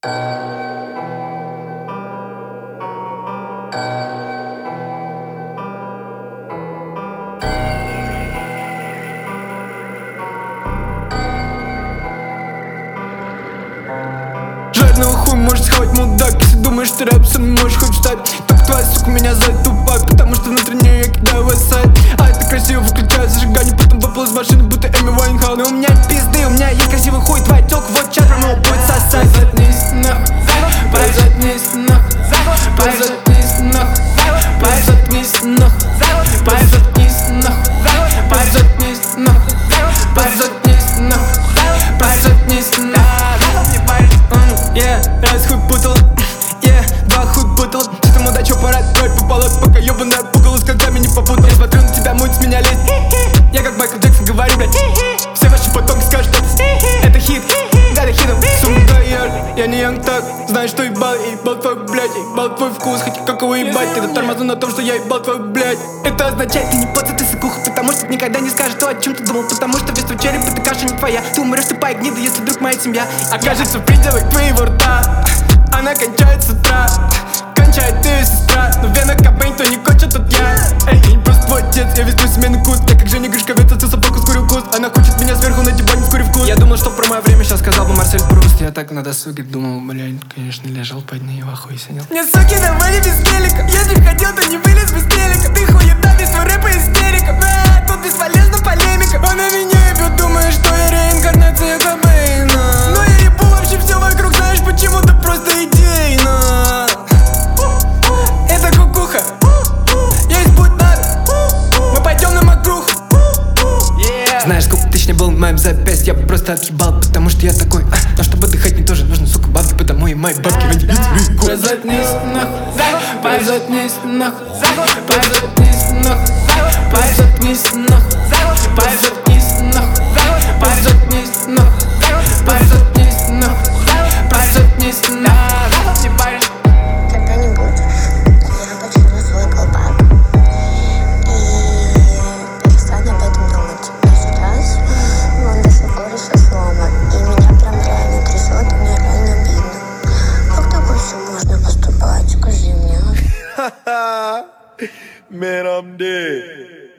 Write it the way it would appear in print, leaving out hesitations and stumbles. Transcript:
Жадного хуй можешь схавать, мудак. Если думаешь, ты рэпсом можешь хоть встать, только твоя сука меня зовет тупак, потому что внутренне я кидаю в сайт. А это красиво, выключаю зажигание, потом выпал из машины, будто Эми Вайнхаус. Но у меня пизды, у меня есть красивый хуй, твоя тёлка вот чат прямо будет сосать. Позаднись нахуй, позаднись нахуй, позаднись нахуй, позаднись нахуй, позаднись нахуй, позаднись нахуй, позаднись нахуй, позаднись нахуй. Раз хуй путал, два хуй путал. Что там удача, пора твой пополот, пока ёбаная пугало с глазами не попутал. Я смотрю на тебя, муть с меня лезет. Я как Майкл Джексон говорю, блядь. Все ваши потомки скажут, что это хит, да это хитом. Сумка я не янг так, знаю, что ебал твой, блядь, ебал твой вкус, хоть как его ебать. Ты тормозну на том, что я ебал твой, блядь. Это означает, ты не поца, ты сыкуха, потому что никогда не скажешь то, о чем ты думал, потому что весь твой череп, это каша не твоя. Ты умрешь, ты пай гнида, если вдруг моя семья окажется в пределах твоего рта. Она кончает с утра, кончает ты, сестра. Но вена Кобейн, то не кончит, тут я. Эй, я не просто твой отец, я весь твой сменный куст. Я как Женя Гришковец, отца собаку скурил куст. Она хочет меня сверху на диване, скурив вкус. Я думал, что про мое время сейчас сказал бы Марсель Пруст. Я так на досуге думал, блядь, конечно, лежал под ней и в ахуе сидел. Мне суки давали без гелика, если б хотел, то не вылез без телека. Ты хуета, весь твой рэп и истерика. Тут бесполезна полемика. Она меня ебет, думает, что я реинкарнация Кобейна. Но я ебу вообще все вокруг, знаешь, почему-то просто идейно. Это кукуха, есть путь надо, мы пойдем на макрух. Знаешь, сколько тысяч не был в моем запястье, я просто отъебал, потому что я такой. Но чтобы отдыхать мне тоже нужно, сука, бабки, потому и мои бабки выделить. Позаднись нахуй, позаднись нахуй, позаднись нахуй, позаднись нахуй, позаднись нахуй, позаднись нахуй, позаднись нахуй, позаднись нахуй. Когда-нибудь я почину свой колпак и перестану об этом думать. Но сейчас он до сих пор еще сломан, и меня прям реально трясет, мне реально обидно. Как так еще можно поступать, скажи мне? Man, I'm dead.